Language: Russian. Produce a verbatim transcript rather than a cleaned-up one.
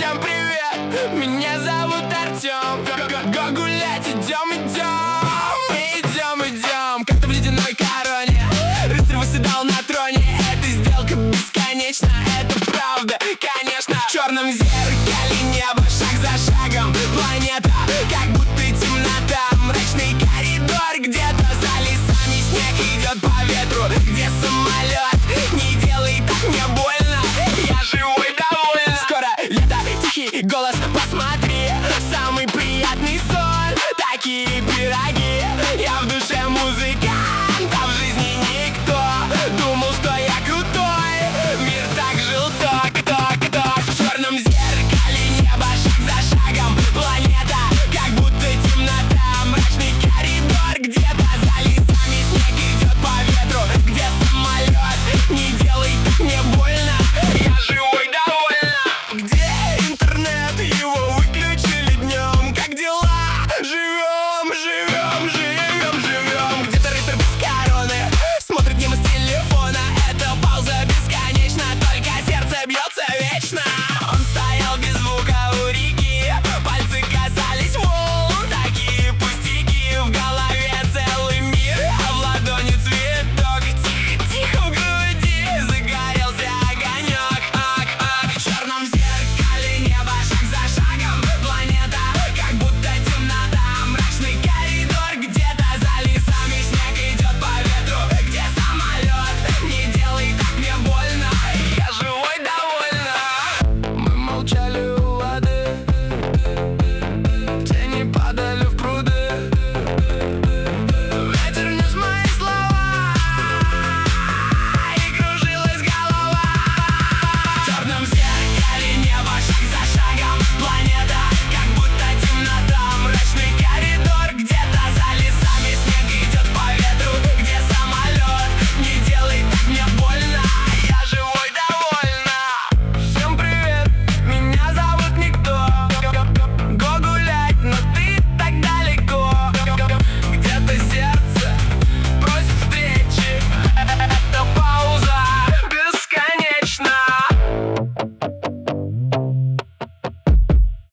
Всем привет, меня зовут Артем. Го гулять, идем, идем. Мы идем, идем. Как-то в ледяной короне рыцарь восседал на троне. Эта сделка бесконечна, это правда, конечно. В черном зеркале небо, шаг за шагом планета, как будто темнота. Мрачный коридор, где-то за лесами снег идет по ветру. Где самолет? Не делай так, мне больно. Я живой, довольно. Скоро лето, тихий голос